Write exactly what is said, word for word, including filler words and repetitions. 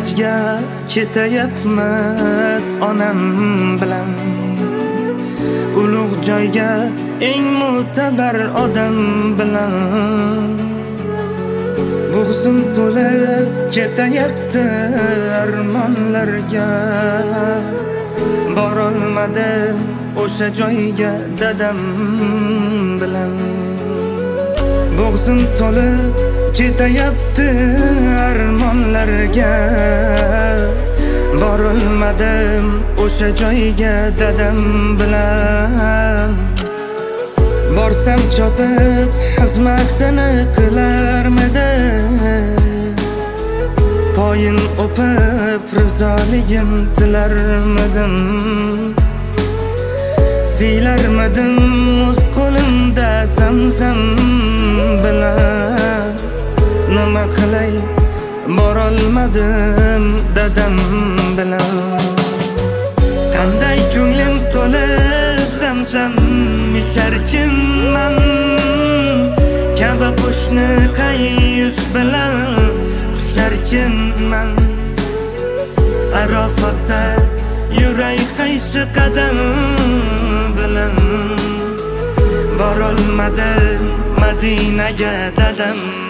hajga ketayapmiz onam bilan. Ulug' joyga eng mo'tabar odam bilan. Bo'g'zim to'lib ketayapti armonlarga. Borolmadim o'sha joyga dadam bilan. Bo'g'zim to'lib ketayapti armonlarga. Borolmadim o'sha joyga dadam bilan. Borsam chopib xizmatini qilarmidi. Poyin o'pib rizoligim tilarmidim. Siylarmidim o'z qo'limda zamzam bilan. Nima qilay borolmadim dadam bilan. Qanday ko'nglim to'lib zamzam icharkinman. Kaba qo'shni qay yuz bilan xusharkinman. Arofatda yuray qaysi qadam bilan. Borolmadim Madinaga dadam